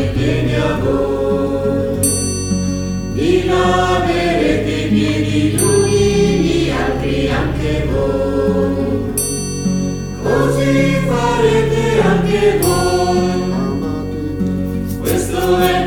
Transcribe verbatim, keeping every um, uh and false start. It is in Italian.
e vieni a voi. Vi laverete i piedi gli uni, gli altri anche voi. Così farete anche voi. Questo è